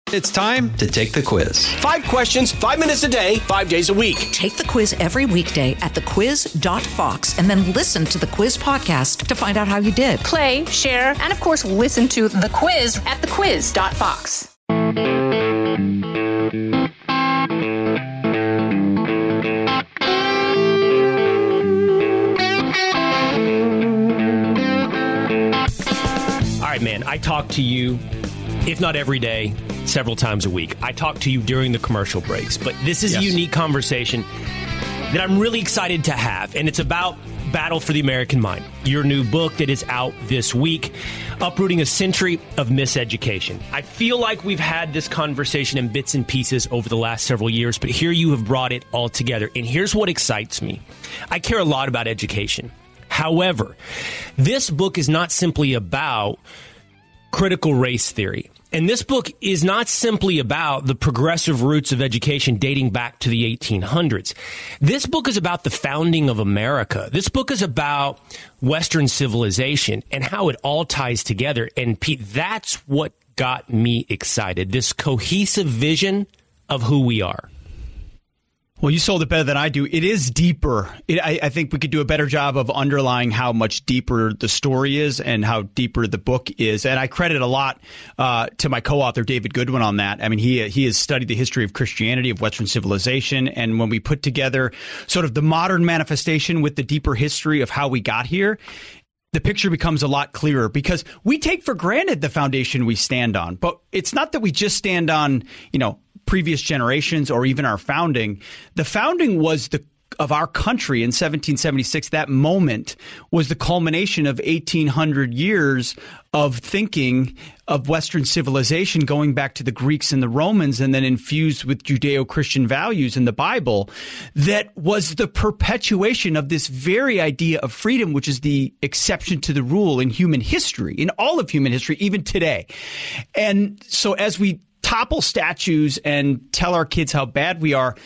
It's time to take the quiz. 5 questions, 5 minutes a day, 5 days a week. Take the quiz every weekday at thequiz.fox and then listen to the quiz podcast to find out how you did. Play, share, and of course, listen to the quiz at thequiz.fox. All right, man, I talk to you, if not every day, several times a week. I talk to you during the commercial breaks, but this is a unique conversation that I'm really excited to have, and it's about Battle for the American Mind, your new book that is out this week, Uprooting a Century of Miseducation. I feel like we've had this conversation in bits and pieces over the last several years, but here you have brought it all together, and here's what excites me. I care a lot about education. However, this book is not simply about critical race theory. And this book is not simply about the progressive roots of education dating back to the 1800s. This book is about the founding of America. This book is about Western civilization and how it all ties together. And Pete, that's what got me excited. This cohesive vision of who we are. Well, you sold it better than I do. It is deeper. I think we could do a better job of underlying how much deeper the story is and how deeper the book is. And I credit a lot to my co-author, David Goodwin, on that. I mean, he has studied the history of Christianity, of Western civilization. And when we put together sort of the modern manifestation with the deeper history of how we got here, the picture becomes a lot clearer because we take for granted the foundation we stand on. But it's not that we just stand on, previous generations or even our founding. The founding was of our country in 1776. That moment was the culmination of 1,800 years of thinking of Western civilization going back to the Greeks and the Romans and then infused with Judeo-Christian values in the Bible that was the perpetuation of this very idea of freedom, which is the exception to the rule in human history, in all of human history, even today. And so as we topple statues and tell our kids how bad we are,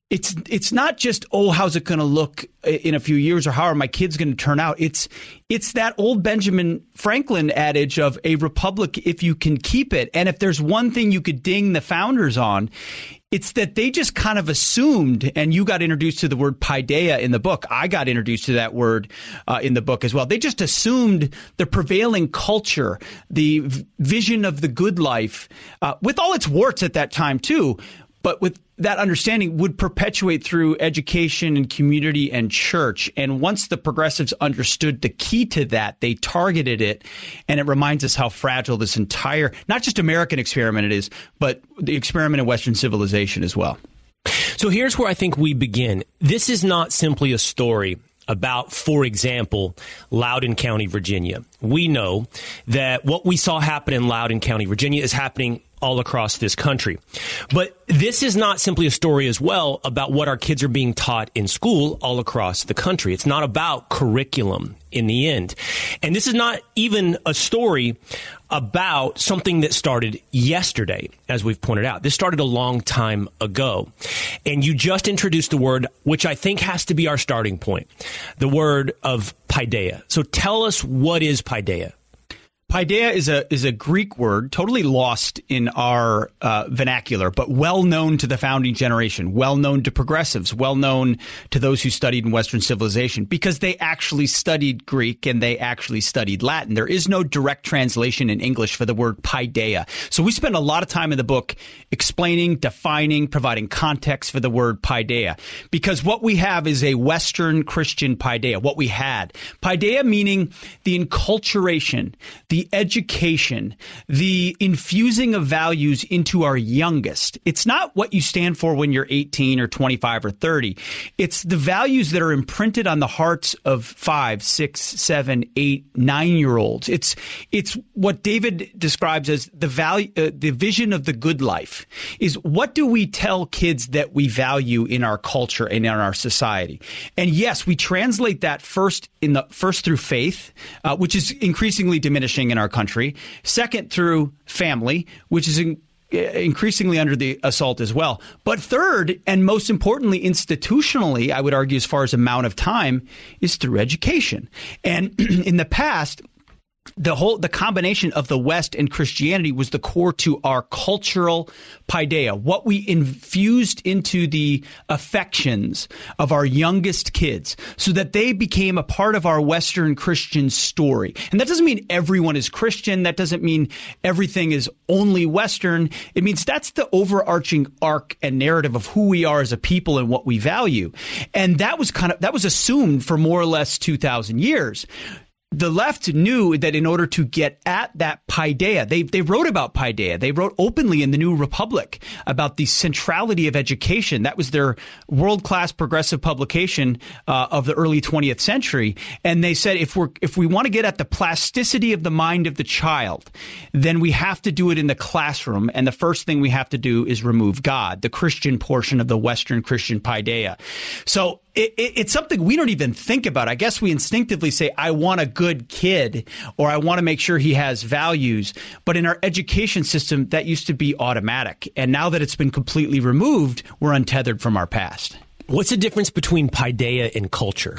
it's not just, how's it going to look in a few years or how are my kids going to turn out? It's that old Benjamin Franklin adage of a republic if you can keep it. And if there's one thing you could ding the founders on, it's that they just kind of assumed, and you got introduced to the word paideia in the book. I got introduced to that word in the book as well. They just assumed the prevailing culture, the vision of the good life, with all its warts at that time too, but with that understanding would perpetuate through education and community and church. And once the progressives understood the key to that, they targeted it. And it reminds us how fragile this entire, not just American experiment it is, but the experiment in Western civilization as well. So here's where I think we begin. This is not simply a story about, for example, Loudoun County, Virginia. We know that what we saw happen in Loudoun County, Virginia is happening all across this country. But this is not simply a story as well about what our kids are being taught in school all across the country. It's not about curriculum in the end. And this is not even a story about something that started yesterday, as we've pointed out. This started a long time ago. And you just introduced the word, which I think has to be our starting point, the word of paideia. So tell us, what is paideia? Paideia is a Greek word, totally lost in our vernacular, but well known to the founding generation, well known to progressives, well known to those who studied in Western civilization, because they actually studied Greek and they actually studied Latin. There is no direct translation in English for the word paideia. So we spend a lot of time in the book explaining, defining, providing context for the word paideia, because what we have is a Western Christian paideia, what we had. Paideia meaning the enculturation, the education, the infusing of values into our youngest. It's not what you stand for when you're 18 or 25 or 30. It's the values that are imprinted on the hearts of 5, 6, 7, 8, 9-year-olds. It's what David describes as the value, the vision of the good life. Is what do we tell kids that we value in our culture and in our society? And yes, we translate that first through faith, which is increasingly diminishing in our country. Second, through family, which is increasingly under the assault as well. But third, and most importantly, institutionally, I would argue as far as amount of time, is through education. And in the past, the combination of the West and Christianity was the core to our cultural paideia, what we infused into the affections of our youngest kids so that they became a part of our Western Christian story. And that doesn't mean everyone is Christian. That doesn't mean everything is only Western. It means that's the overarching arc and narrative of who we are as a people and what we value. And that was assumed for more or less 2,000 years. The left knew that in order to get at that paideia, they wrote about paideia. They wrote openly in the New Republic about the centrality of education. That was their world-class progressive publication of the early 20th century. And they said if we want to get at the plasticity of the mind of the child, then we have to do it in the classroom. And the first thing we have to do is remove God, the Christian portion of the Western Christian paideia. So it's something we don't even think about. I guess we instinctively say, I want a good kid, or I want to make sure he has values. But in our education system, that used to be automatic. And now that it's been completely removed, we're untethered from our past. What's the difference between paideia and culture?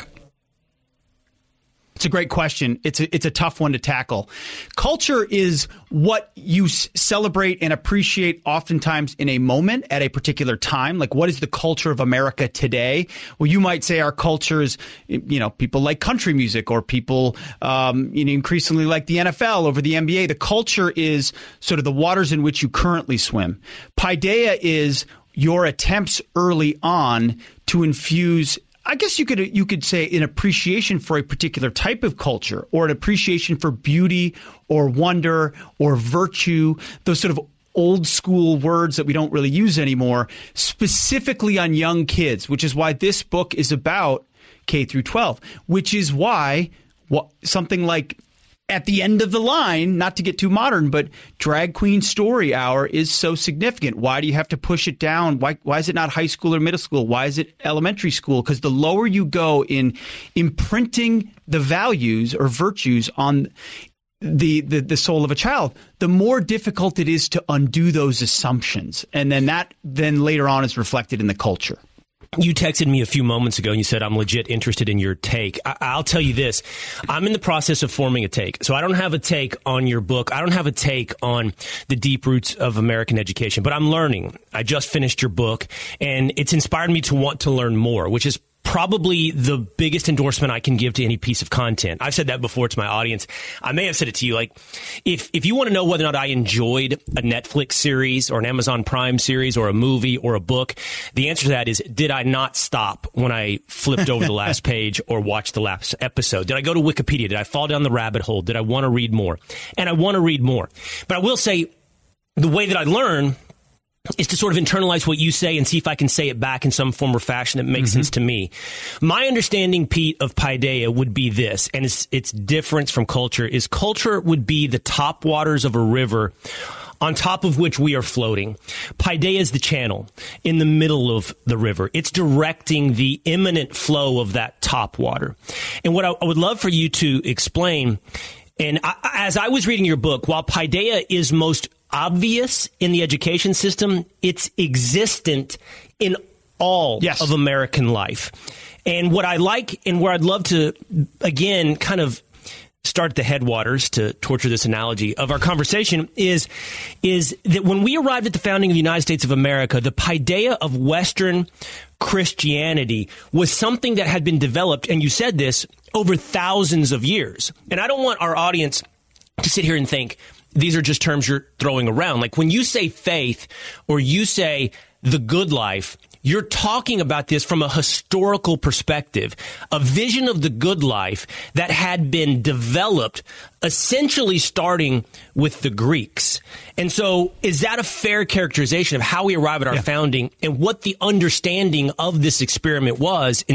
It's a great question. It's a tough one to tackle. Culture is what you celebrate and appreciate oftentimes in a moment at a particular time. Like, what is the culture of America today? Well, you might say our culture is, people like country music, or people increasingly like the NFL over the NBA. The culture is sort of the waters in which you currently swim. Paideia is your attempts early on to infuse, I guess you could say, an appreciation for a particular type of culture, or an appreciation for beauty or wonder or virtue, those sort of old school words that we don't really use anymore, specifically on young kids, which is why this book is about K through 12, which is why something like At the End of the Line, not to get too modern, but Drag Queen Story Hour is so significant. Why do you have to push it down? Why is it not high school or middle school? Why is it elementary school? Because the lower you go in imprinting the values or virtues on the soul of a child, the more difficult it is to undo those assumptions. And then later on is reflected in the culture. You texted me a few moments ago and you said, I'm legit interested in your take. I'll tell you this. I'm in the process of forming a take. So I don't have a take on your book. I don't have a take on the deep roots of American education, but I'm learning. I just finished your book, and it's inspired me to want to learn more, which is probably the biggest endorsement I can give to any piece of content. I've said that before to my audience. I may have said it to you. Like, if you want to know whether or not I enjoyed a Netflix series or an Amazon Prime series or a movie or a book, the answer to that is, did I not stop when I flipped over the last page or watched the last episode? Did I go to Wikipedia? Did I fall down the rabbit hole? Did I want to read more? And I want to read more. But I will say, the way that I learn is to sort of internalize what you say and see if I can say it back in some form or fashion that makes sense to me. My understanding, Pete, of paideia would be this, and its difference from culture is culture would be the top waters of a river on top of which we are floating. Paideia is the channel in the middle of the river. It's directing the imminent flow of that top water. And what I would love for you to explain, and as I was reading your book, while paideia is most obvious in the education system, it's existent in all of American life. And what I like, and where I'd love to, again, kind of start the headwaters, to torture this analogy of our conversation, is that when we arrived at the founding of the United States of America, the paideia of Western Christianity was something that had been developed, and you said this, over thousands of years. And I don't want our audience to sit here and think these are just terms you're throwing around. Like, when you say faith or you say the good life, you're talking about this from a historical perspective, a vision of the good life that had been developed essentially starting with the Greeks. And so is that a fair characterization of how we arrive at our founding and what the understanding of this experiment was in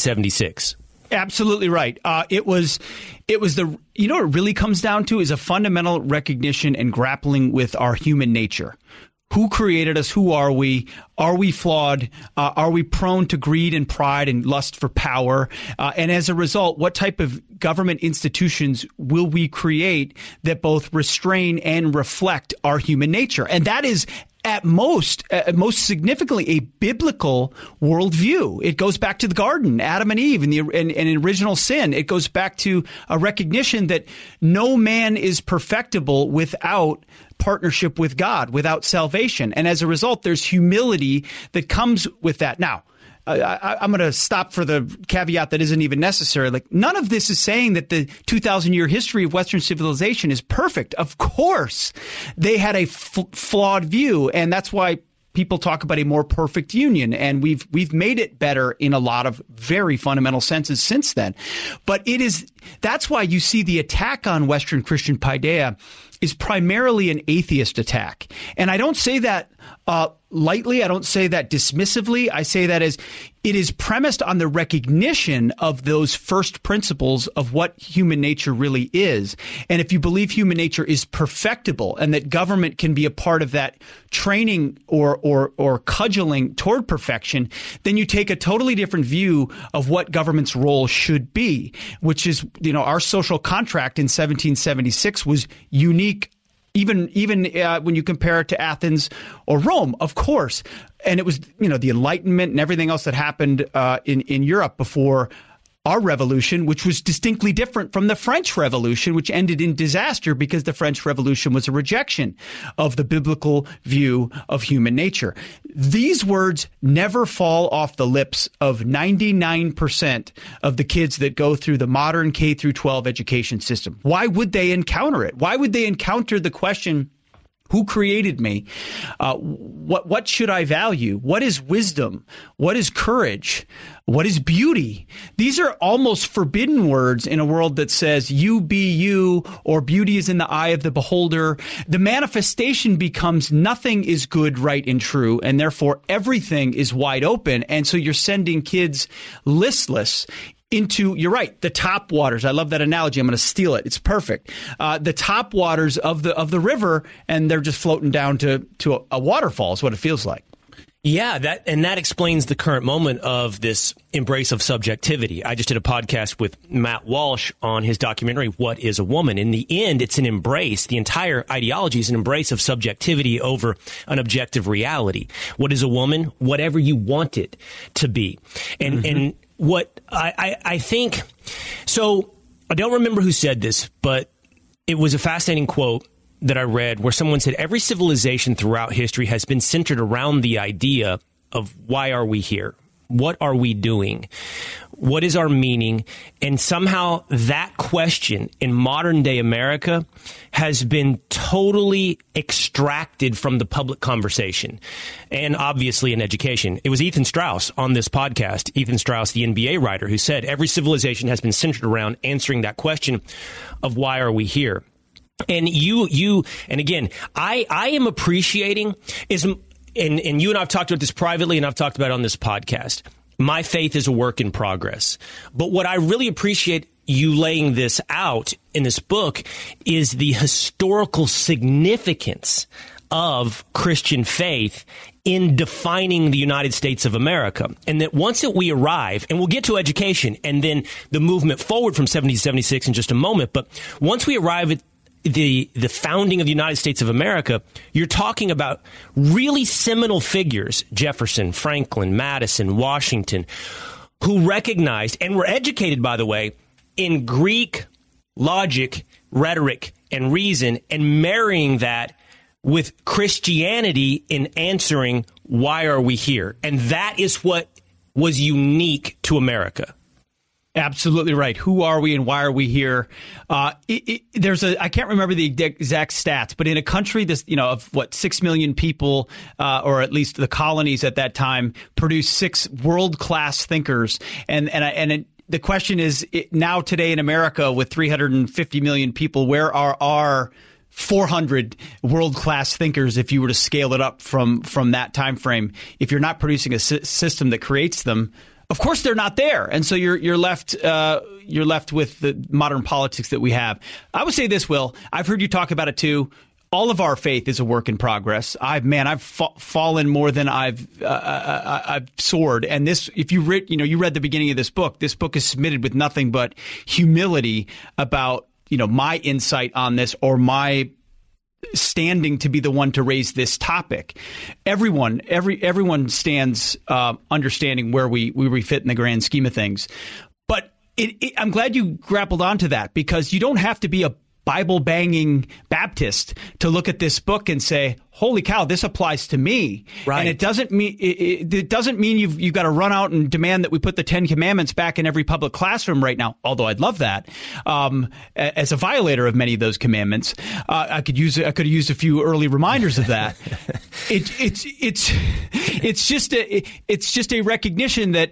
1776? Absolutely right. It was what it really comes down to is a fundamental recognition and grappling with our human nature. Who created us? Who are we? Are we flawed? Are we prone to greed and pride and lust for power? And as a result, what type of government institutions will we create that both restrain and reflect our human nature? And that is at most significantly, a biblical worldview. It goes back to the garden, Adam and Eve, and original sin. It goes back to a recognition that no man is perfectible without partnership with God, without salvation. And as a result, there's humility that comes with that. Now, I'm going to stop for the caveat that isn't even necessary. Like, none of this is saying that the 2,000-year history of Western civilization is perfect. Of course, they had a flawed view, and that's why people talk about a more perfect union, and we've made it better in a lot of very fundamental senses since then. But that's why you see the attack on Western Christian paideia is primarily an atheist attack. And I don't say that lightly. I don't say that dismissively. I say that as it is premised on the recognition of those first principles of what human nature really is. And if you believe human nature is perfectible and that government can be a part of that training or cudgeling toward perfection, then you take a totally different view of what government's role should be, which is, our social contract in 1776 was unique. Even when you compare it to Athens or Rome, of course. And it was, the Enlightenment and everything else that happened in Europe before our revolution, which was distinctly different from the French Revolution, which ended in disaster because the French Revolution was a rejection of the biblical view of human nature. These words never fall off the lips of 99% of the kids that go through the modern K through 12 education system. Why would they encounter it? Why would they encounter the question, who created me? What should I value? What is wisdom? What is courage? What is beauty? These are almost forbidden words in a world that says you be you, or beauty is in the eye of the beholder. The manifestation becomes nothing is good, right, and true, and therefore everything is wide open. And so you're sending kids listless into, you're right, the top waters. I love that analogy. I'm going to steal it. It's perfect. The top waters of the river, and they're just floating down to a waterfall is what it feels like. Yeah, that explains the current moment of this embrace of subjectivity. I just did a podcast with Matt Walsh on his documentary, What is a Woman? In the end, it's an embrace. The entire ideology is an embrace of subjectivity over an objective reality. What is a woman? Whatever you want it to be. And what I think, so I don't remember who said this, but it was a fascinating quote that I read where someone said every civilization throughout history has been centered around the idea of why are we here? What are we doing? What is our meaning? And somehow that question in modern day America has been totally extracted from the public conversation and obviously in education. It was Ethan Strauss on this podcast, Ethan Strauss, the NBA writer, who said every civilization has been centered around answering that question of why are we here? And and again, I am appreciating and you and I've talked about this privately and I've talked about it on this podcast. My faith is a work in progress. But what I really appreciate you laying this out in this book is the historical significance of Christian faith in defining the United States of America. And that once we arrive, and we'll get to education and then the movement forward from 1776 in just a moment, but once we arrive at the founding of the United States of America, you're talking about really seminal figures, Jefferson, Franklin, Madison, Washington, who recognized and were educated, by the way, in Greek logic, rhetoric, and reason, and marrying that with Christianity in answering, why are we here? And that is what was unique to America. Absolutely right. Who are we and why are we here? I can't remember the exact stats, but in a country of 6 million people, or at least the colonies at that time, produced 6 world-class thinkers. The question is now today in America with 350 million people, where are our 400 world-class thinkers if you were to scale it up from that time frame? If you're not producing a system that creates them, of course, they're not there, and so you're left with the modern politics that we have. I would say this, Will. I've heard you talk about it too. All of our faith is a work in progress. I've fallen more than I've soared. And this, if you read the beginning of this book is submitted with nothing but humility about my insight on this or my standing to be the one to raise this topic. Everyone stands understanding where we fit in the grand scheme of things. But I'm glad you grappled onto that, because you don't have to be a Bible-banging Baptist to look at this book and say, holy cow, this applies to me. Right. And it doesn't mean you've got to run out and demand that we put the 10 Commandments back in every public classroom right now, although I'd love that. As a violator of many of those commandments, I could have used a few early reminders of that. It's just a recognition that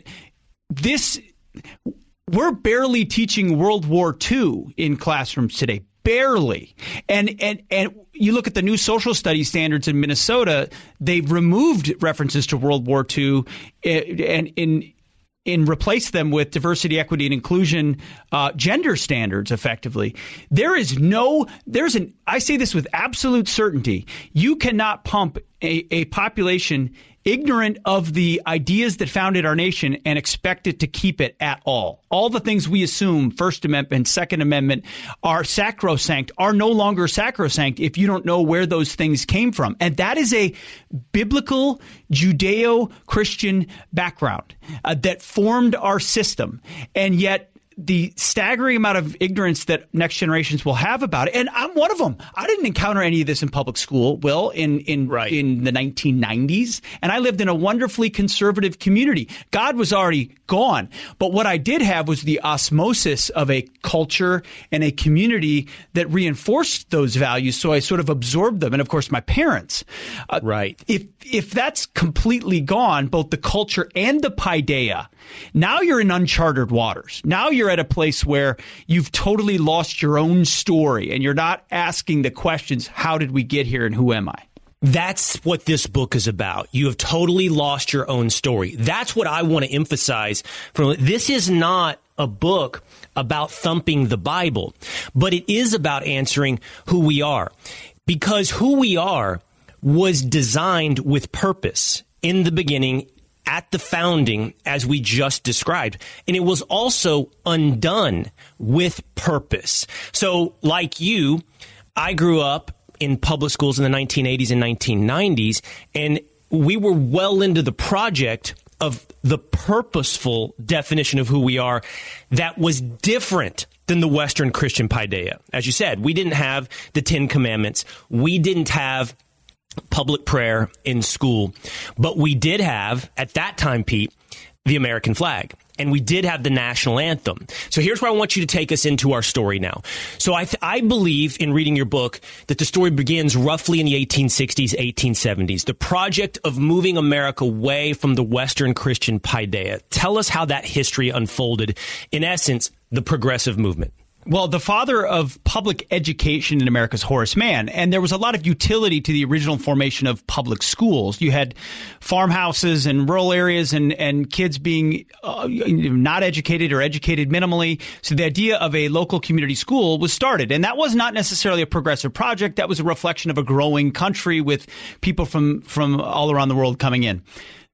we're barely teaching World War II in classrooms today. Barely. And you look at the new social studies standards in Minnesota, they've removed references to World War II and replaced them with diversity, equity, and inclusion gender standards, effectively. I say this with absolute certainty. You cannot pump a population ignorant of the ideas that founded our nation and expect it to keep it at all. All the things we assume, First Amendment, Second Amendment, are sacrosanct, are no longer sacrosanct if you don't know where those things came from. And that is a biblical Judeo-Christian background that formed our system. And yet, the staggering amount of ignorance that next generations will have about it, and I'm one of them. I didn't encounter any of this in public school, Will, in the 1990s, and I lived in a wonderfully conservative community. God was already gone, but what I did have was the osmosis of a culture and a community that reinforced those values, so I sort of absorbed them, and of course my parents. Right. If that's completely gone, both the culture and the paideia, now you're in uncharted waters. Now you're at a place where you've totally lost your own story and you're not asking the questions, how did we get here and who am I? That's what this book is about. You have totally lost your own story. That's what I want to emphasize. This is not a book about thumping the Bible, but it is about answering who we are. Because who we are was designed with purpose in the beginning, at the founding, as we just described. And it was also undone with purpose. So like you, I grew up in public schools in the 1980s and 1990s, and we were well into the project of the purposeful definition of who we are that was different than the Western Christian paideia. As you said, we didn't have the 10 Commandments. We didn't have public prayer in school, but we did have, at that time, Pete, the American flag, and we did have the national anthem. So here's where I want you to take us into our story now. So I believe, in reading your book, that the story begins roughly in the 1860s, 1870s, the project of moving America away from the Western Christian paideia. Tell us how that history unfolded. In essence, the progressive movement. Well, the father of public education in America is Horace Mann, and there was a lot of utility to the original formation of public schools. You had farmhouses in rural areas and kids being not educated or educated minimally. So the idea of a local community school was started, and that was not necessarily a progressive project. That was a reflection of a growing country with people from all around the world coming in.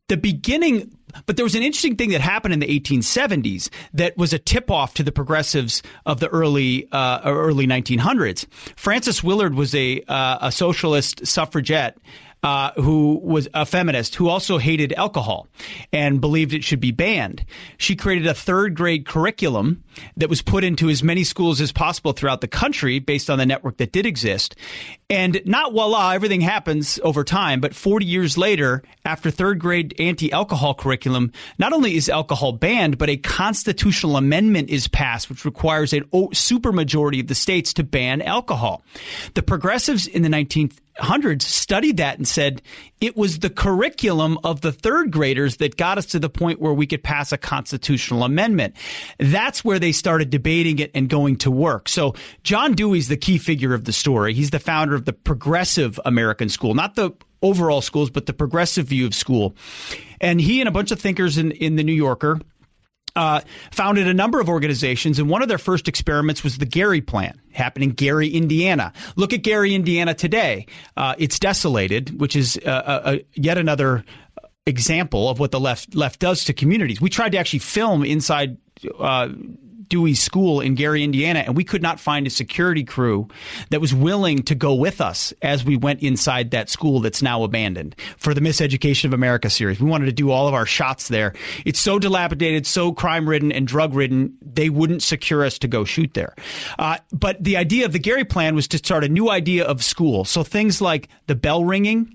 But there was an interesting thing that happened in the 1870s that was a tip-off to the progressives of the early 1900s. Frances Willard was a socialist suffragette who was a feminist who also hated alcohol and believed it should be banned. She created a third-grade curriculum that was put into as many schools as possible throughout the country based on the network that did exist. And not voila, everything happens over time, but 40 years later, after third-grade anti-alcohol curriculum, not only is alcohol banned, but a constitutional amendment is passed, which requires a supermajority of the states to ban alcohol. The progressives in the 1900s studied that and said it was the curriculum of the third graders that got us to the point where we could pass a constitutional amendment. That's where they started debating it and going to work. So John Dewey's the key figure of the story. He's the founder of the progressive American school, not the overall schools, but the progressive view of school. And he and a bunch of thinkers in the New Yorker founded a number of organizations, and one of their first experiments was the Gary Plan, happened in Gary, Indiana. Look at Gary, Indiana today. It's desolated, which is yet another example of what the left does to communities. We tried to actually film inside Dewey's school in Gary, Indiana, and we could not find a security crew that was willing to go with us as we went inside that school that's now abandoned for the Miseducation of America series. We wanted to do all of our shots there. It's so dilapidated, so crime-ridden and drug-ridden, they wouldn't secure us to go shoot there. But the idea of the Gary plan was to start a new idea of school. So things like the bell ringing,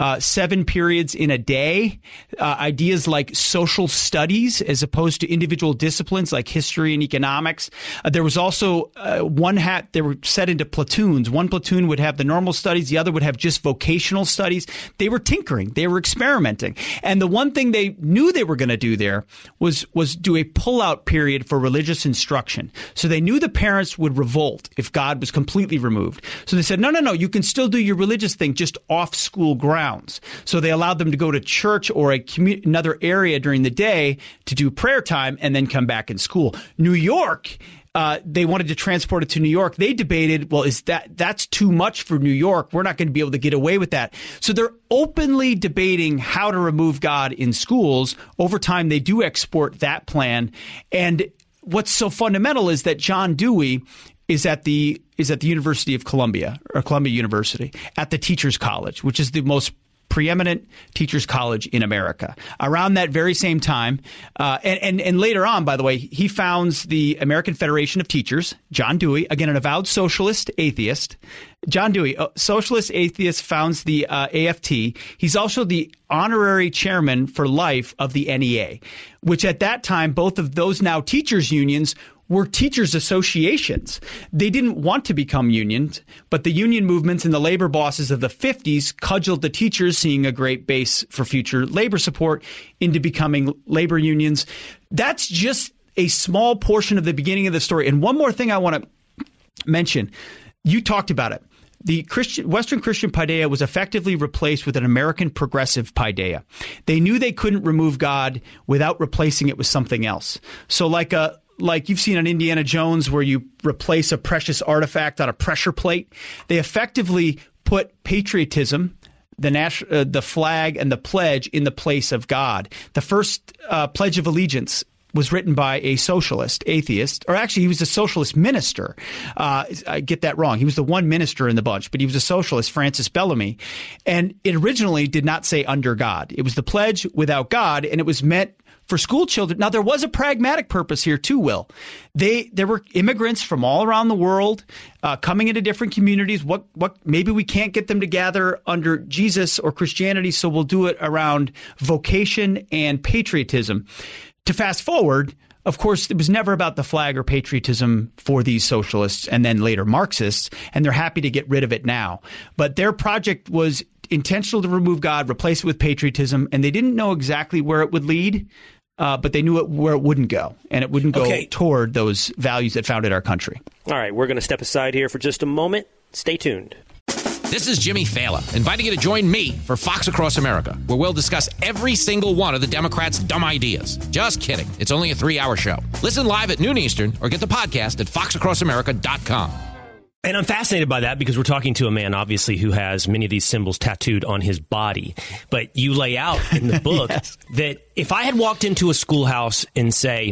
7 periods in a day, ideas like social studies as opposed to individual disciplines like history and economics. There was also they were set into platoons. One platoon would have the normal studies, the other would have just vocational studies. They were tinkering, they were experimenting. And the one thing they knew they were going to do there was do a pullout period for religious instruction. So they knew the parents would revolt if God was completely removed. So they said, no, you can still do your religious thing just off school grounds. So they allowed them to go to church or another area during the day to do prayer time and then come back in school. New York, they wanted to transport it to New York. They debated, well, that's too much for New York. We're not going to be able to get away with that. So they're openly debating how to remove God in schools. Over time, they do export that plan. And what's so fundamental is that John Dewey is at the University of Columbia, or Columbia University, at the Teachers College, which is the most preeminent teachers college in America. Around that very same time, and later on, by the way, he founds the American Federation of Teachers. John Dewey, again, an avowed socialist atheist. John Dewey, socialist atheist, founds the AFT. He's also the honorary chairman for life of the NEA, which at that time, both of those now teachers unions were teachers associations. They didn't want to become unions, but the union movements and the labor bosses of the 50s cudgeled the teachers, seeing a great base for future labor support, into becoming labor unions. That's just a small portion of the beginning of the story. And one more thing I want to mention. You talked about it. The Western Christian Paideia was effectively replaced with an American progressive Paideia. They knew they couldn't remove God without replacing it with something else. So like you've seen on Indiana Jones, where you replace a precious artifact on a pressure plate, they effectively put patriotism, the flag and the pledge, in the place of God. The first Pledge of Allegiance was written by a socialist atheist, or actually he was a socialist minister. I get that wrong. He was the one minister in the bunch, but he was a socialist, Francis Bellamy. And it originally did not say under God. It was the pledge without God, and it was meant for school children. Now, there was a pragmatic purpose here too, Will. There were immigrants from all around the world coming into different communities. What maybe we can't get them to gather under Jesus or Christianity, so we'll do it around vocation and patriotism. To fast forward, of course, it was never about the flag or patriotism for these socialists and then later Marxists, and they're happy to get rid of it now. But their project was intentional to remove God, replace it with patriotism, and they didn't know exactly where it would lead. But they knew where it wouldn't go, and it wouldn't go toward those values that founded our country. All right, we're going to step aside here for just a moment. Stay tuned. This is Jimmy Fallon, inviting you to join me for Fox Across America, where we'll discuss every single one of the Democrats' dumb ideas. Just kidding. It's only a 3-hour show. Listen live at noon Eastern or get the podcast at foxacrossamerica.com. And I'm fascinated by that because we're talking to a man, obviously, who has many of these symbols tattooed on his body. But you lay out in the book yes. that if I had walked into a schoolhouse in, say,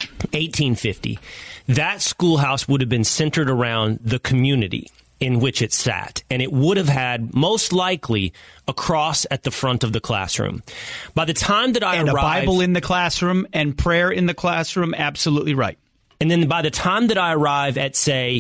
1850, that schoolhouse would have been centered around the community in which it sat. And it would have had, most likely, a cross at the front of the classroom. By the time that I arrived... And a Bible in the classroom and prayer in the classroom, absolutely right. And then by the time that I arrive at, say,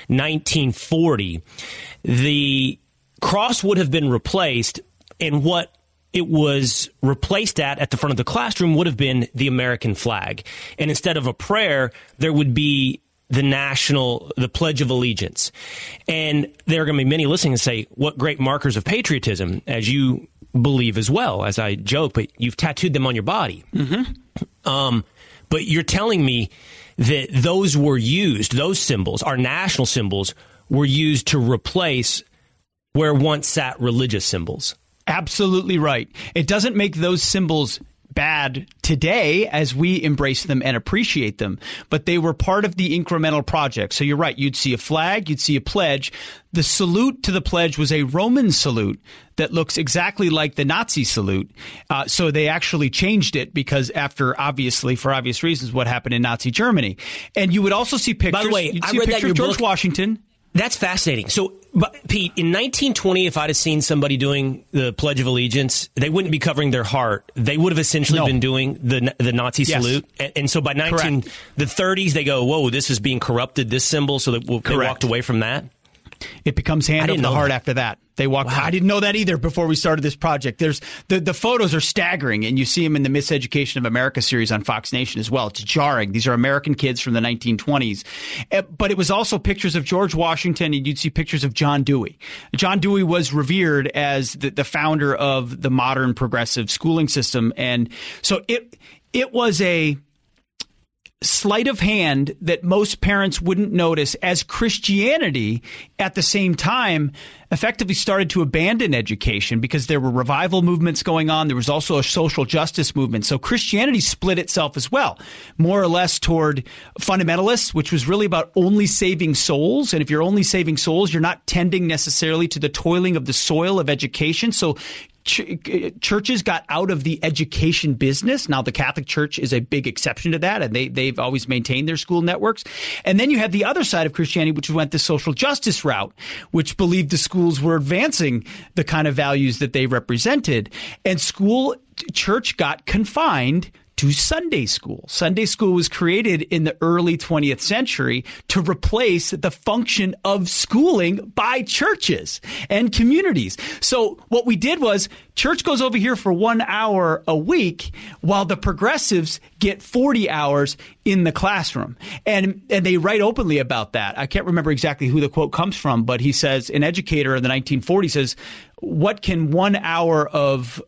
1940, the cross would have been replaced, and what it was replaced at the front of the classroom would have been the American flag. And instead of a prayer, there would be the Pledge of Allegiance. And there are going to be many listening and say, what great markers of patriotism, as you believe as well, as I joke, but you've tattooed them on your body. Mm-hmm. But you're telling me that those were used, those symbols, our national symbols, were used to replace where once sat religious symbols. Absolutely right. It doesn't make those symbols bad today as we embrace them and appreciate them, but they were part of the incremental project. So you're right. You'd see a flag, you'd see a pledge. The salute to the pledge was a Roman salute that looks exactly like the Nazi salute. So they actually changed it because for obvious reasons, what happened in Nazi Germany. And you would also see pictures. By the way, I read that in your George book. Washington. That's fascinating. So, Pete, in 1920, if I'd have seen somebody doing the Pledge of Allegiance, they wouldn't be covering their heart. They would have essentially been doing the Nazi salute. And so by the 30s, they go, whoa, this is being corrupted, this symbol, so that they walked away from that? It becomes hand over the heart after that. They walk. Wow. I didn't know that either before we started this project. There's the photos are staggering, and you see them in the Miseducation of America series on Fox Nation as well. It's jarring. These are American kids from the 1920s. But it was also pictures of George Washington, and you'd see pictures of John Dewey. John Dewey was revered as the founder of the modern progressive schooling system. And so it was a sleight of hand that most parents wouldn't notice as Christianity at the same time effectively started to abandon education because there were revival movements going on. There was also a social justice movement. So Christianity split itself as well, more or less toward fundamentalists, which was really about only saving souls. And if you're only saving souls, you're not tending necessarily to the toiling of the soil of education. So churches got out of the education business. Now, the Catholic Church is a big exception to that, and they've always maintained their school networks. And then you had the other side of Christianity, which went the social justice route, which believed the schools were advancing the kind of values that they represented. And church got confined to Sunday school. Sunday school was created in the early 20th century to replace the function of schooling by churches and communities. So what we did was church goes over here for 1 hour a week while the progressives get 40 hours in the classroom. And they write openly about that. I can't remember exactly who the quote comes from, but he says, an educator in the 1940s says, what can 1 hour of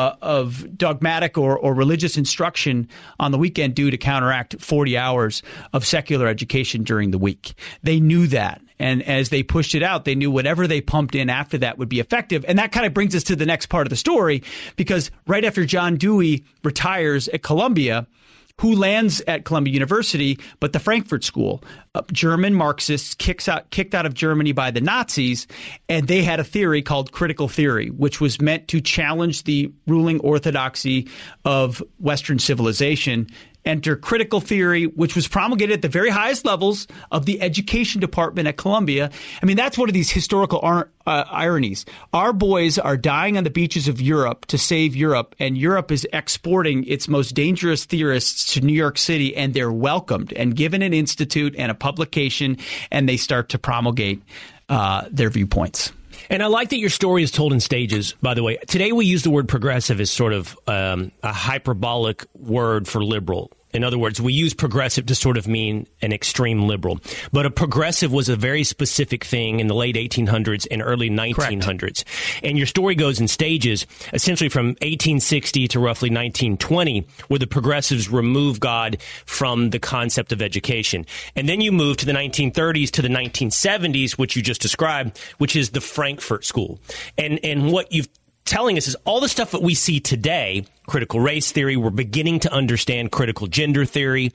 dogmatic or religious instruction on the weekend do to counteract 40 hours of secular education during the week? They knew that. And as they pushed it out, they knew whatever they pumped in after that would be effective. And that kind of brings us to the next part of the story, because right after John Dewey retires at Columbia, who lands at Columbia University but the Frankfurt School? German Marxists kicked out of Germany by the Nazis, and they had a theory called critical theory, which was meant to challenge the ruling orthodoxy of Western civilization. Enter critical theory, which was promulgated at the very highest levels of the education department at Columbia. I mean, that's one of these historical ironies. Our boys are dying on the beaches of Europe to save Europe, and Europe is exporting its most dangerous theorists to New York City, and they're welcomed and given an institute and a publication, and they start to promulgate their viewpoints. And I like that your story is told in stages, by the way. Today we use the word progressive as sort of a hyperbolic word for liberal. In other words, we use progressive to sort of mean an extreme liberal. But a progressive was a very specific thing in the late 1800s and early 1900s. Correct. And your story goes in stages, essentially from 1860 to roughly 1920, where the progressives remove God from the concept of education. And then you move to the 1930s to the 1970s, which you just described, which is the Frankfurt School. And what you've telling us is all the stuff that we see today, critical race theory, we're beginning to understand critical gender theory,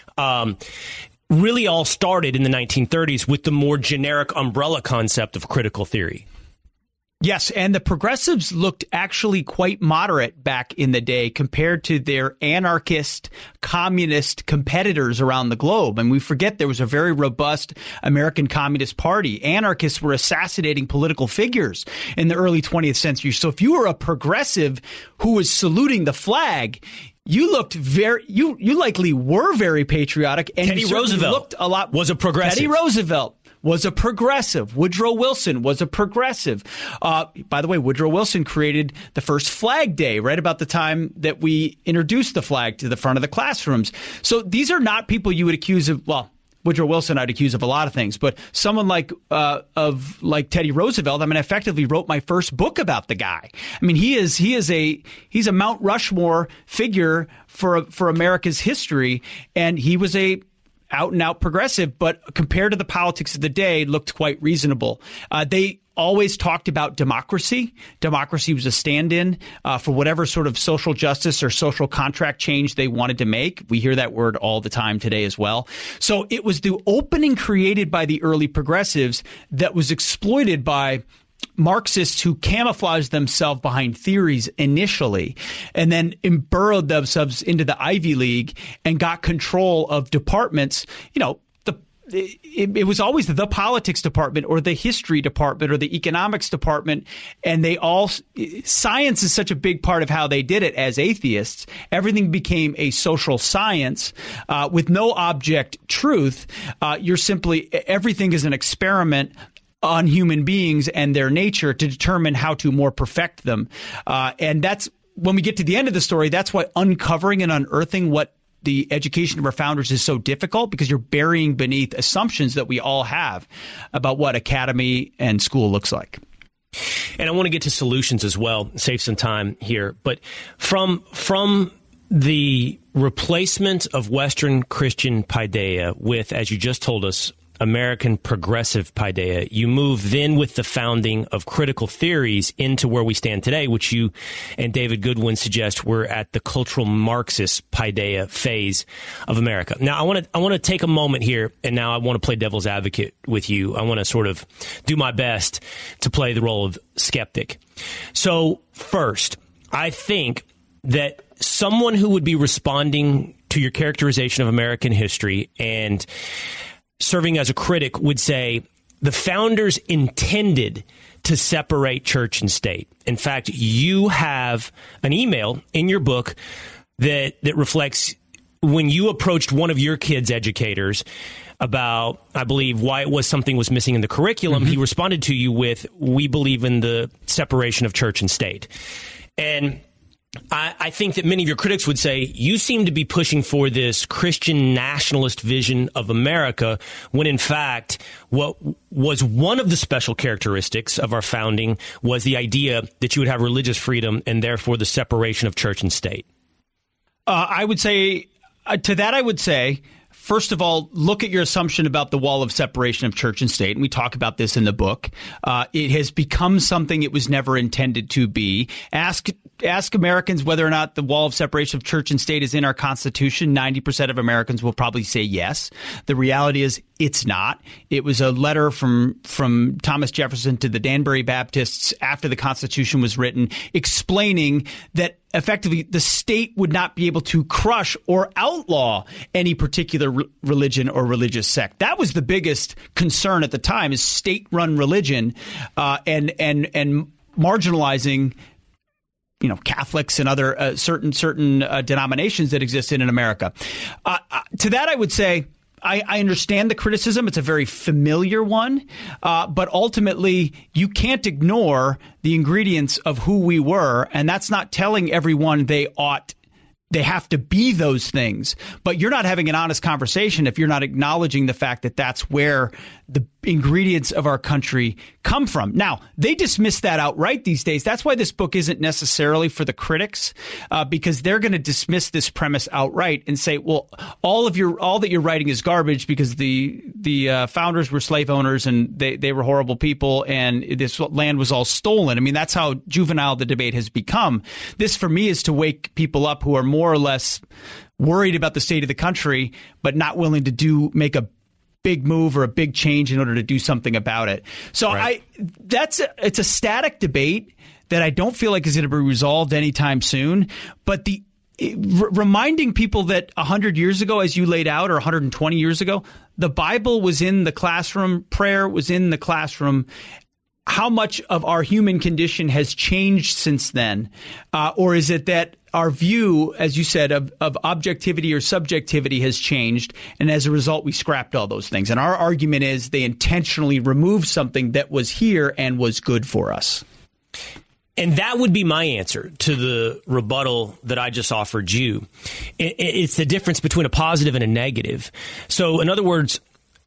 really all started in the 1930s with the more generic umbrella concept of critical theory. Yes, and the progressives looked actually quite moderate back in the day compared to their anarchist, communist competitors around the globe. And we forget there was a very robust American Communist Party. Anarchists were assassinating political figures in the early 20th century. So if you were a progressive who was saluting the flag, you looked you likely were very patriotic. And Teddy Roosevelt looked a lot. Was a progressive. Teddy Roosevelt was a progressive. Woodrow Wilson was a progressive. By the way, Woodrow Wilson created the first Flag Day right about the time that we introduced the flag to the front of the classrooms. So these are not people you would accuse of, well, Woodrow Wilson I'd accuse of a lot of things, but someone like Teddy Roosevelt, I mean, effectively wrote my first book about the guy. I mean, he's a Mount Rushmore figure for America's history, and he was a out and out progressive, but compared to the politics of the day, looked quite reasonable. They always talked about democracy. Democracy was a stand-in for whatever sort of social justice or social contract change they wanted to make. We hear that word all the time today as well. So it was the opening created by the early progressives that was exploited by Marxists who camouflaged themselves behind theories initially and then burrowed themselves into the Ivy League and got control of departments. It was always the politics department or the history department or the economics department. And science is such a big part of how they did it as atheists. Everything became a social science with no object truth. Everything is an experiment on human beings and their nature to determine how to more perfect them. And that's when we get to the end of the story, that's why uncovering and unearthing what the education of our founders is so difficult, because you're burying beneath assumptions that we all have about what academy and school looks like. And I want to get to solutions as well, save some time here. But from the replacement of Western Christian paideia with, as you just told us, American progressive paideia, you move then with the founding of critical theories into where we stand today, which you and David Goodwin suggest we're at the cultural Marxist paideia phase of America. Now, I want to take a moment here, and now I want to play devil's advocate with you. I want to sort of do my best to play the role of skeptic. So first, I think that someone who would be responding to your characterization of American history and serving as a critic would say the founders intended to separate church and state. In fact, you have an email in your book that reflects when you approached one of your kids' educators about, I believe, why it was something was missing in the curriculum. Mm-hmm. He responded to you with, "We believe in the separation of church and state." And I think that many of your critics would say you seem to be pushing for this Christian nationalist vision of America when, in fact, what was one of the special characteristics of our founding was the idea that you would have religious freedom and therefore the separation of church and state. I would say, first of all, look at your assumption about the wall of separation of church and state. And we talk about this in the book. It has become something it was never intended to be. Ask Americans whether or not the wall of separation of church and state is in our Constitution. 90% of Americans will probably say yes. The reality is it's not. It was a letter from Thomas Jefferson to the Danbury Baptists after the Constitution was written, explaining that effectively the state would not be able to crush or outlaw any particular religion or religious sect. That was the biggest concern at the time, is state-run religion and marginalizing Catholics and other certain denominations that existed in America. To that, I would say, I understand the criticism. It's a very familiar one, but ultimately you can't ignore the ingredients of who we were, and that's not telling everyone they have to be those things. But you're not having an honest conversation if you're not acknowledging the fact that that's where the ingredients of our country come from. Now, they dismiss that outright these days. That's why this book isn't necessarily for the critics, because they're going to dismiss this premise outright and say, well, all that you're writing is garbage because the founders were slave owners and they were horrible people and this land was all stolen. I mean, that's how juvenile the debate has become. This, for me, is to wake people up who are more or less worried about the state of the country, but not willing to make a big move or a big change in order to do something about it. So right. It's a static debate that I don't feel like is going to be resolved anytime soon. But reminding people that 100 years ago, as you laid out, or 120 years ago, the Bible was in the classroom, prayer was in the classroom. How much of our human condition has changed since then? Or is it that our view, as you said, of objectivity or subjectivity has changed, and as a result, we scrapped all those things? And our argument is they intentionally removed something that was here and was good for us. And that would be my answer to the rebuttal that I just offered you. It's the difference between a positive and a negative. So, in other words,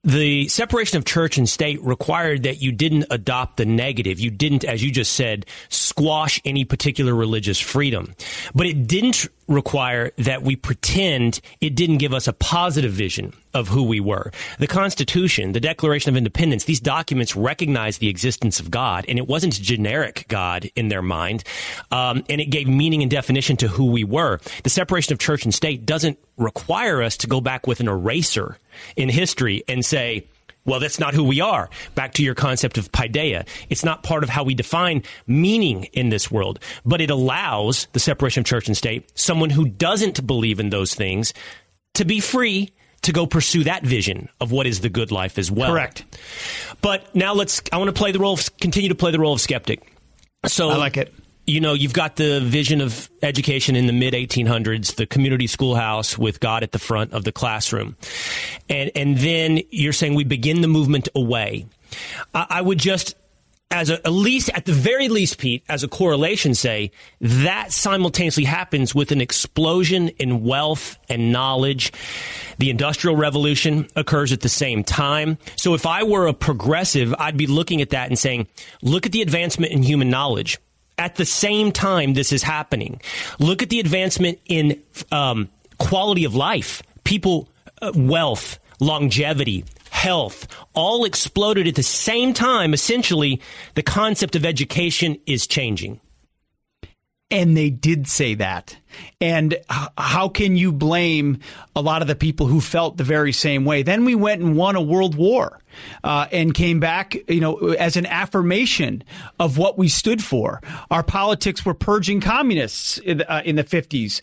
the separation of church and state required that you didn't adopt the negative. You didn't, as you just said, squash any particular religious freedom. But it didn't require that we pretend it didn't give us a positive vision of who we were. The Constitution, the Declaration of Independence, these documents recognize the existence of God, and it wasn't a generic God in their mind, and it gave meaning and definition to who we were. The separation of church and state doesn't require us to go back with an eraser in history and say, well, that's not who we are. Back to your concept of paideia. It's not part of how we define meaning in this world, but it allows the separation of church and state, someone who doesn't believe in those things, to be free to go pursue that vision of what is the good life as well. Correct. But now I want to continue to play the role of skeptic. So I like it. You know, you've got the vision of education in the mid-1800s, the community schoolhouse with God at the front of the classroom. And then you're saying we begin the movement away. I would just, at the very least, Pete, as a correlation, say that simultaneously happens with an explosion in wealth and knowledge. The Industrial Revolution occurs at the same time. So if I were a progressive, I'd be looking at that and saying, look at the advancement in human knowledge. At the same time this is happening, look at the advancement in quality of life. People, wealth, longevity, health, all exploded at the same time. Essentially, the concept of education is changing. And they did say that. And how can you blame a lot of the people who felt the very same way? Then we went and won a world war and came back, as an affirmation of what we stood for. Our politics were purging communists in the 50s.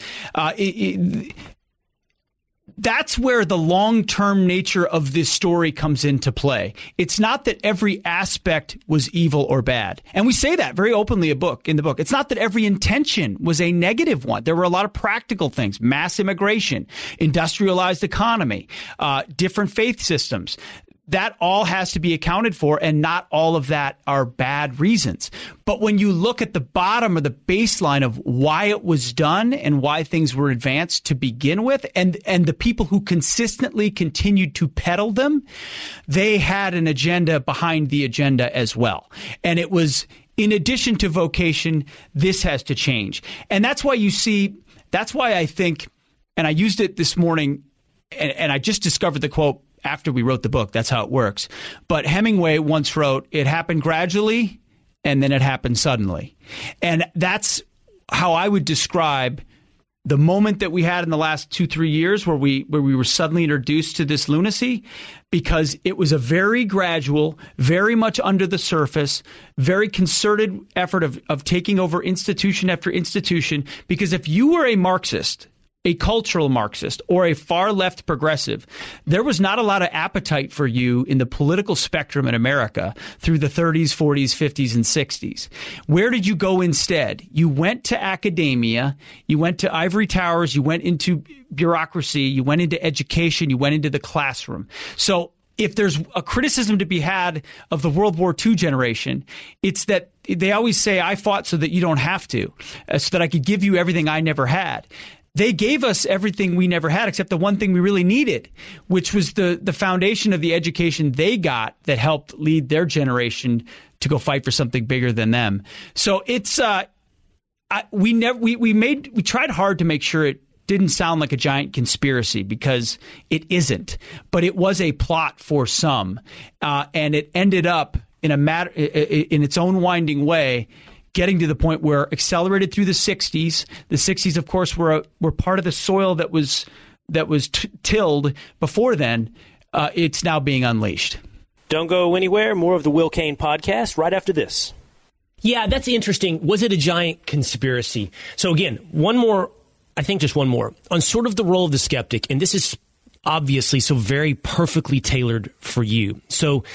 That's where the long-term nature of this story comes into play. It's not that every aspect was evil or bad. And we say that very openly in the book. It's not that every intention was a negative one. There were a lot of practical things: mass immigration, industrialized economy, different faith systems. That all has to be accounted for, and not all of that are bad reasons. But when you look at the bottom or the baseline of why it was done and why things were advanced to begin with, and the people who consistently continued to peddle them, they had an agenda behind the agenda as well. And it was, in addition to vocation, this has to change. And that's why I think, and I used it this morning, and I just discovered the quote after we wrote the book. That's how it works. But Hemingway once wrote, "It happened gradually, and then it happened suddenly." And that's how I would describe the moment that we had in the last 2-3 years where we were suddenly introduced to this lunacy, because it was a very gradual, very much under the surface, very concerted effort of taking over institution after institution. Because if you were a Marxist, a cultural Marxist, or a far-left progressive, there was not a lot of appetite for you in the political spectrum in America through the 30s, 40s, 50s, and 60s. Where did you go instead? You went to academia, you went to ivory towers, you went into bureaucracy, you went into education, you went into the classroom. So if there's a criticism to be had of the World War II generation, it's that they always say, I fought so that you don't have to, so that I could give you everything I never had. They gave us everything we never had, except the one thing we really needed, which was the foundation of the education they got that helped lead their generation to go fight for something bigger than them. So it's we tried hard to make sure it didn't sound like a giant conspiracy, because it isn't, but it was a plot for some, and it ended up in its own winding way, getting to the point where, accelerated through the 60s. The 60s, of course, were part of the soil that was tilled before then. It's now being unleashed. Don't go anywhere. More of the Will Cain podcast right after this. Yeah, that's interesting. Was it a giant conspiracy? So again, one more, on sort of the role of the skeptic, and this is obviously so very perfectly tailored for you. So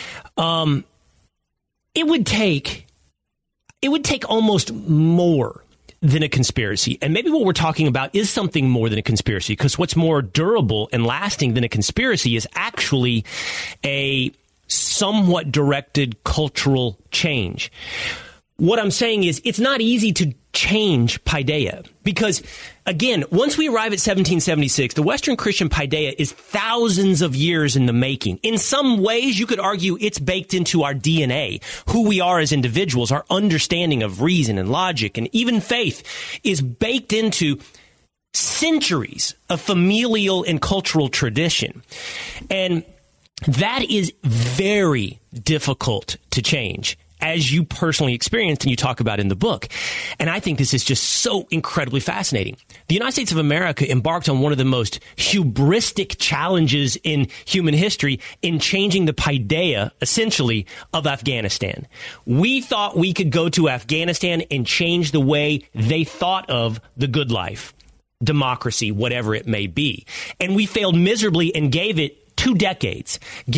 it would take almost more than a conspiracy. And maybe what we're talking about is something more than a conspiracy, because what's more durable and lasting than a conspiracy is actually a somewhat directed cultural change. what I'm saying is it's not easy to change paideia because, again, once we arrive at 1776, the Western Christian paideia is thousands of years in the making. In some ways, you could argue it's baked into our DNA, who we are as individuals, our understanding of reason and logic, and even faith is baked into centuries of familial and cultural tradition. And that is very difficult to change, as you personally experienced and you talk about in the book. And I think this is just so incredibly fascinating. The United States of America embarked on one of the most hubristic challenges in human history in changing the paideia, essentially, of Afghanistan. We thought we could go to Afghanistan and change the way they thought of the good life, democracy, whatever it may be. And we failed miserably and gave it 2 decades.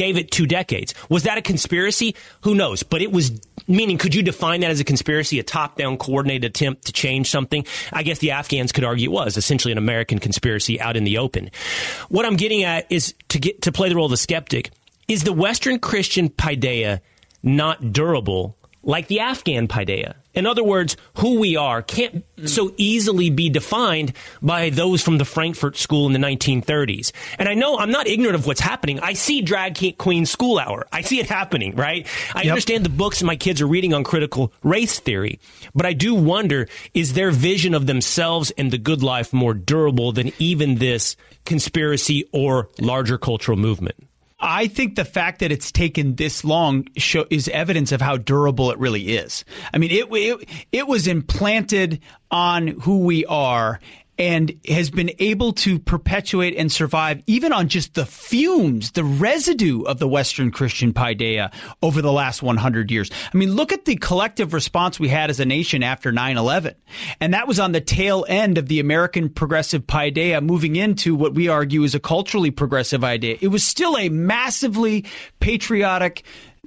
Was that a conspiracy? Who knows? But it was, meaning, could you define that as a conspiracy, a top-down coordinated attempt to change something? I guess the Afghans could argue it was essentially an American conspiracy out in the open. What I'm getting at is to play the role of the skeptic. Is the Western Christian paideia not durable like the Afghan paideia? In other words, who we are can't so easily be defined by those from the Frankfurt School in the 1930s. And I know I'm not ignorant of what's happening. I see Drag Queen School Hour. I see it happening, right? I understand the books my kids are reading on critical race theory. But I do wonder, is their vision of themselves and the good life more durable than even this conspiracy or larger cultural movement? I think the fact that it's taken this long is evidence of how durable it really is. I mean, it was implanted on who we are and has been able to perpetuate and survive even on just the fumes, the residue of the Western Christian paideia over the last 100 years. I mean, look at the collective response we had as a nation after 9/11. And that was on the tail end of the American progressive paideia moving into what we argue is a culturally progressive idea. It was still a massively patriotic,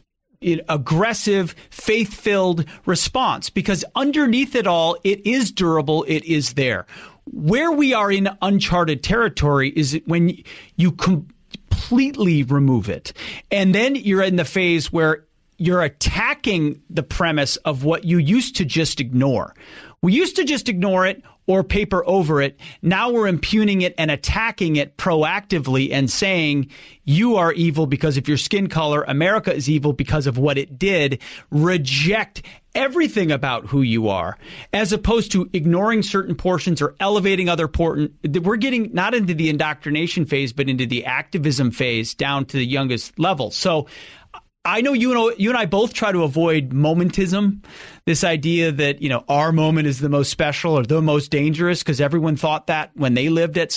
aggressive, faith-filled response because underneath it all, it is durable, it is there. Where we are in uncharted territory is when you completely remove it. And then you're in the phase where you're attacking the premise of what you used to just ignore. We used to just ignore it or paper over it. Now we're impugning it and attacking it proactively and saying you are evil because of your skin color. America is evil because of what it did. Reject everything about who you are, as opposed to ignoring certain portions or elevating other portions. We're getting not into the indoctrination phase, but into the activism phase down to the youngest level. So I know you and I both try to avoid momentism, this idea that, our moment is the most special or the most dangerous because everyone thought that when they lived at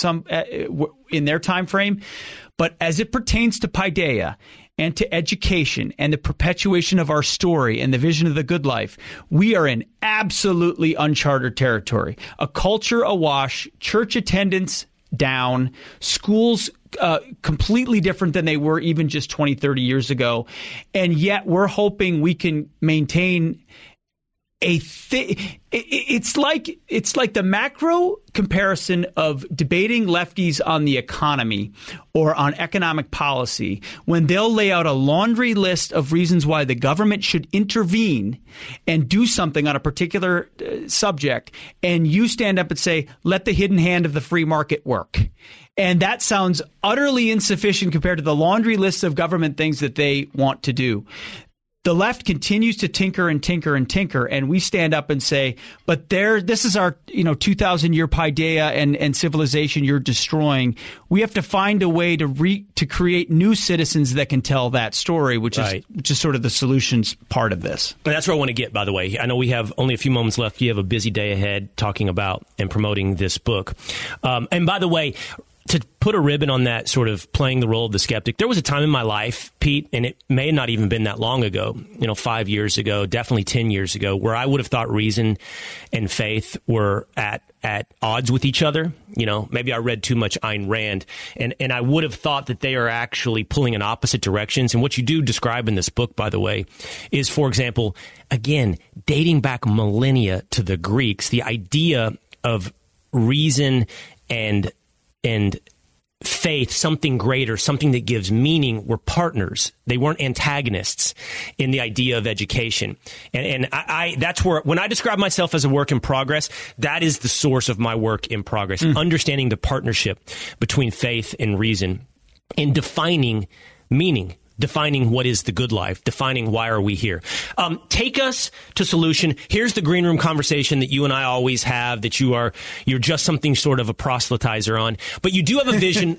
in their time frame. But as it pertains to paideia and to education and the perpetuation of our story and the vision of the good life, we are in absolutely uncharted territory. A culture awash, church attendance down, schools completely different than they were even just 20, 30 years ago. And yet we're hoping we can maintain it's like the macro comparison of debating lefties on the economy or on economic policy when they'll lay out a laundry list of reasons why the government should intervene and do something on a particular subject, and you stand up and say, let the hidden hand of the free market work. And that sounds utterly insufficient compared to the laundry list of government things that they want to do. The left continues to tinker and tinker and tinker, and we stand up and say, but this is our 2,000-year paideia and civilization you're destroying. We have to find a way to create new citizens that can tell that story, which is sort of the solutions part of this. And that's where I want to get, by the way. I know we have only a few moments left. You have a busy day ahead talking about and promoting this book. And by the way, to put a ribbon on that sort of playing the role of the skeptic, there was a time in my life, Pete, and it may have not even been that long ago, 5 years ago, definitely 10 years ago, where I would have thought reason and faith were at odds with each other. Maybe I read too much Ayn Rand, and I would have thought that they are actually pulling in opposite directions. And what you do describe in this book, by the way, is, for example, again, dating back millennia to the Greeks, the idea of reason and faith, something greater, something that gives meaning, were partners. They weren't antagonists in the idea of education. And I that's where, when I describe myself as a work in progress, that is the source of my work in progress, understanding the partnership between faith and reason and defining meaning. Defining what is the good life, defining why are we here. Take us to solution. Here's the green room conversation that you and I always have, that you're just something sort of a proselytizer on, but you do have a vision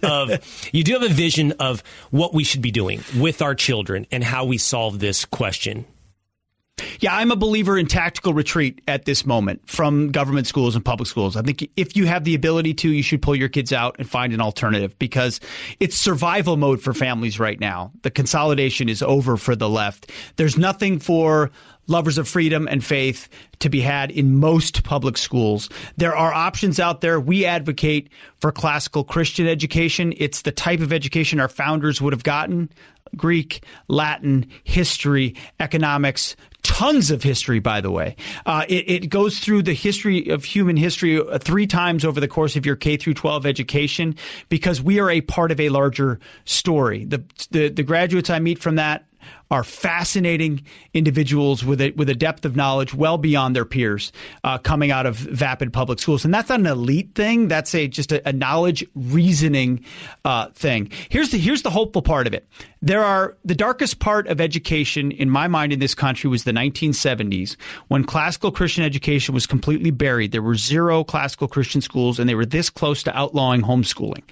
of what we should be doing with our children and how we solve this question. Yeah, I'm a believer in tactical retreat at this moment from government schools and public schools. I think if you have the ability to, you should pull your kids out and find an alternative, because it's survival mode for families right now. The consolidation is over for the left. There's nothing for lovers of freedom and faith to be had in most public schools. There are options out there. We advocate for classical Christian education. It's the type of education our founders would have gotten: Greek, Latin, history, economics, tons of history, by the way. It goes through the history of human history 3 times over the course of your K through 12 education, because we are a part of a larger story. The graduates I meet from that are fascinating individuals with a depth of knowledge well beyond their peers coming out of vapid public schools. And that's not an elite thing. That's just a knowledge reasoning thing. Here's the hopeful part of it. The darkest part of education, in my mind, in this country was the 1970s, when classical Christian education was completely buried. There were 0 classical Christian schools, and they were this close to outlawing homeschooling.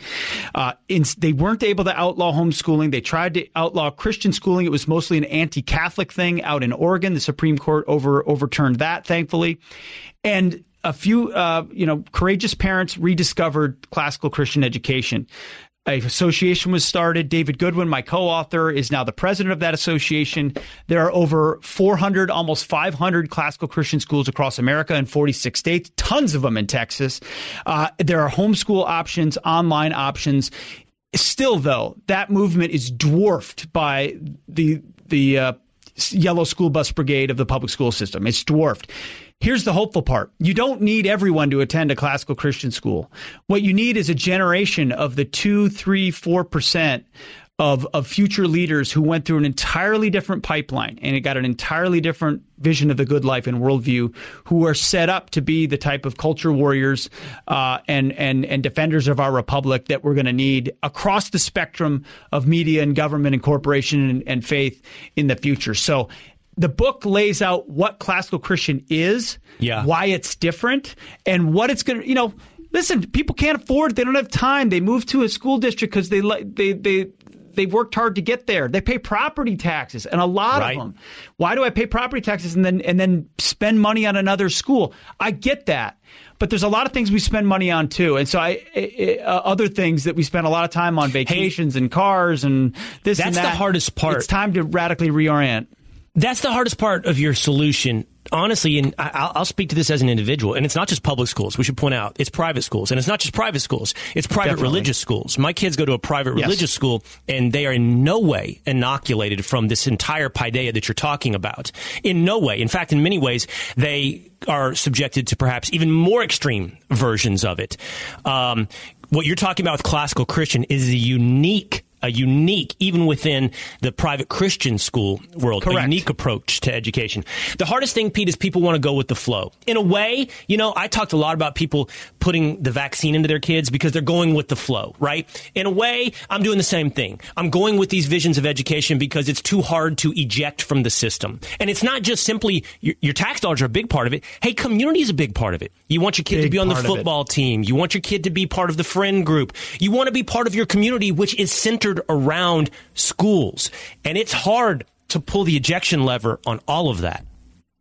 They weren't able to outlaw homeschooling. They tried to outlaw Christian schooling. It was mostly an anti-Catholic thing out in Oregon. The Supreme Court overturned that, thankfully. And a few courageous parents rediscovered classical Christian education. An association was started. David Goodwin, my co-author, is now the president of that association. There are over 400, almost 500 classical Christian schools across America in 46 states, tons of them in Texas. There are homeschool options, online options. Still, though, that movement is dwarfed by the yellow school bus brigade of the public school system. It's dwarfed. Here's the hopeful part. You don't need everyone to attend a classical Christian school. What you need is a generation of the 2, 3, 4% of future leaders who went through an entirely different pipeline and it got an entirely different vision of the good life and worldview, who are set up to be the type of culture warriors and defenders of our republic that we're going to need across the spectrum of media and government and corporation and faith in the future. So the book lays out what classical Christian is, why it's different, and what it's going to, listen, people can't afford it. They don't have time. They move to a school district because they've worked hard to get there. They pay property taxes, and a lot of them. Why do I pay property taxes and then spend money on another school? I get that. But there's a lot of things we spend money on, too. And so other things that we spend a lot of time on, vacations and cars and this and that. That's the hardest part. It's time to radically reorient. That's the hardest part of your solution. Honestly, and I'll speak to this as an individual, and it's not just public schools. We should point out it's private schools, and it's not just private schools. It's private religious schools. My kids go to a private religious school, and they are in no way inoculated from this entire paideia that you're talking about. In no way. In fact, in many ways, they are subjected to perhaps even more extreme versions of it. What you're talking about with classical Christian is a unique, even within the private Christian school world, a unique approach to education. The hardest thing, Pete, is people want to go with the flow. In a way, I talked a lot about people putting the vaccine into their kids because they're going with the flow, right? In a way, I'm doing the same thing. I'm going with these visions of education because it's too hard to eject from the system. And it's not just simply your tax dollars are a big part of it. Hey, community is a big part of it. You want your kid to be on the football team. You want your kid to be part of the friend group. You want to be part of your community, which is centered around schools. And it's hard to pull the ejection lever on all of that.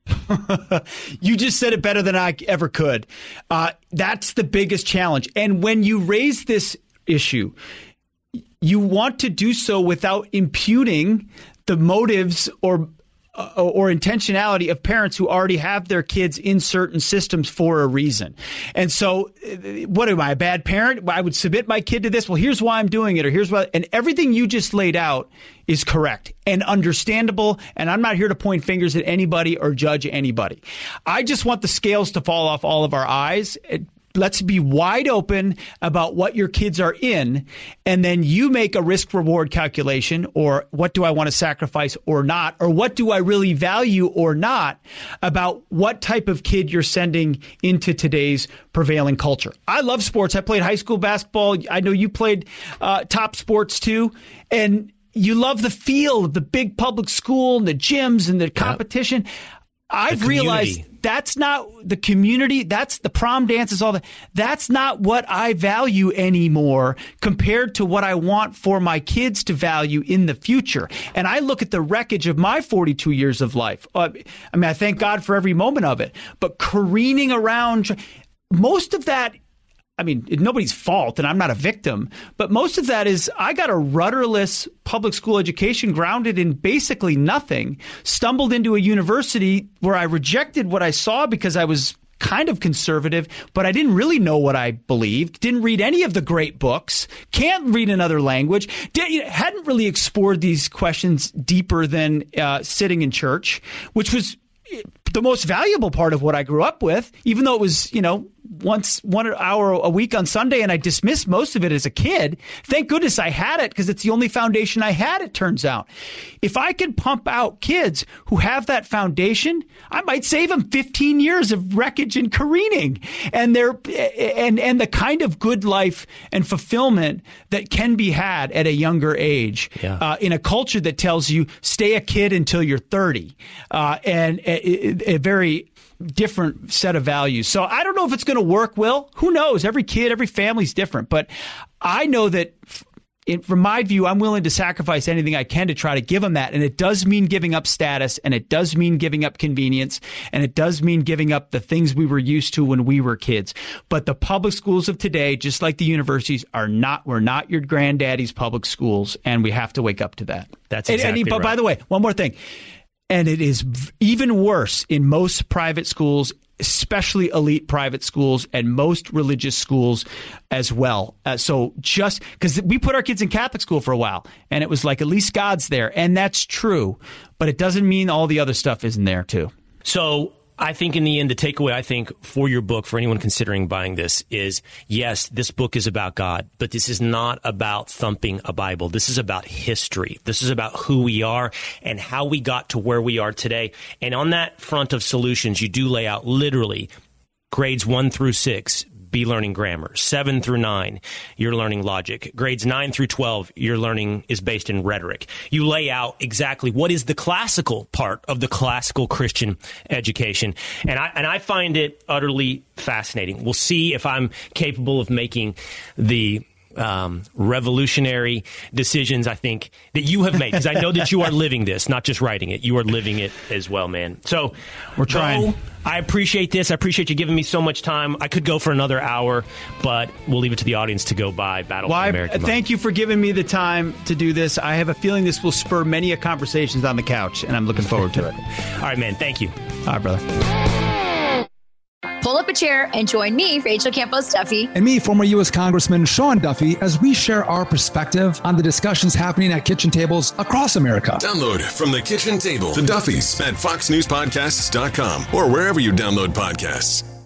You just said it better than I ever could. That's the biggest challenge. And when you raise this issue, you want to do so without imputing the motives or intentionality of parents who already have their kids in certain systems for a reason. And so, what am I, a bad parent? I would submit my kid to this. Well, here's why I'm doing it, or here's why. And everything you just laid out is correct and understandable. And I'm not here to point fingers at anybody or judge anybody. I just want the scales to fall off all of our eyes. let's be wide open about what your kids are in, and then you make a risk reward calculation, or what do I want to sacrifice or not, or what do I really value or not about what type of kid you're sending into today's prevailing culture. I love sports. I played high school basketball. I know you played top sports too, and you love the feel of the big public school and the gyms and the competition. Yep. I've realized that's not the community. That's the prom dances, all that. That's not what I value anymore compared to what I want for my kids to value in the future. And I look at the wreckage of my 42 years of life. I thank God for every moment of it. But careening around, most of that, nobody's fault, and I'm not a victim, but most of that is I got a rudderless public school education grounded in basically nothing, stumbled into a university where I rejected what I saw because I was kind of conservative, but I didn't really know what I believed, didn't read any of the great books, can't read another language, hadn't really explored these questions deeper than sitting in church, which was the most valuable part of what I grew up with, even though it was, 1 hour a week on Sunday, and I dismissed most of it as a kid. Thank goodness I had it, because it's the only foundation I had, it turns out. If I can pump out kids who have that foundation, I might save them 15 years of wreckage and careening, and and the kind of good life and fulfillment that can be had at a younger age in a culture that tells you stay a kid until you're 30, and a very different set of values. So I don't know if it's going to work, Will. Who knows? Every kid, every family's different. But I know that from my view, I'm willing to sacrifice anything I can to try to give them that. And it does mean giving up status, and it does mean giving up convenience, and it does mean giving up the things we were used to when we were kids. But the public schools of today, just like the universities, we're not your granddaddy's public schools, and we have to wake up to that. That's exactly right. But by the way, one more thing. And it is even worse in most private schools, especially elite private schools, and most religious schools as well. So just because we put our kids in Catholic school for a while, and it was like, at least God's there. And that's true. But it doesn't mean all the other stuff isn't there too. So I think in the end, the takeaway, I think, for your book, for anyone considering buying this, is, yes, this book is about God, but this is not about thumping a Bible. This is about history. This is about who we are and how we got to where we are today. And on that front of solutions, you do lay out literally grades 1 through 6. Be learning grammar. 7 through 9, you're learning logic. Grades 9 through 12, your learning is based in rhetoric. You lay out exactly what is the classical part of the classical Christian education. And I find it utterly fascinating. We'll see if I'm capable of making the revolutionary decisions, I think, that you have made, because I know that you are living this, not just writing it. You are living it as well, man. So we're trying. I appreciate this. I appreciate you giving me so much time. I could go for another hour, but we'll leave it to the audience to go buy Battle for American Mind. Thank you for giving me the time to do this. I have a feeling this will spur many a conversations on the couch, and I'm looking forward to it. All right, man. Thank you. All right, brother. Pull up a chair and join me, Rachel Campos Duffy. And me, former U.S. Congressman Sean Duffy, as we share our perspective on the discussions happening at kitchen tables across America. Download From the Kitchen Table, The Duffys, at foxnewspodcasts.com or wherever you download podcasts.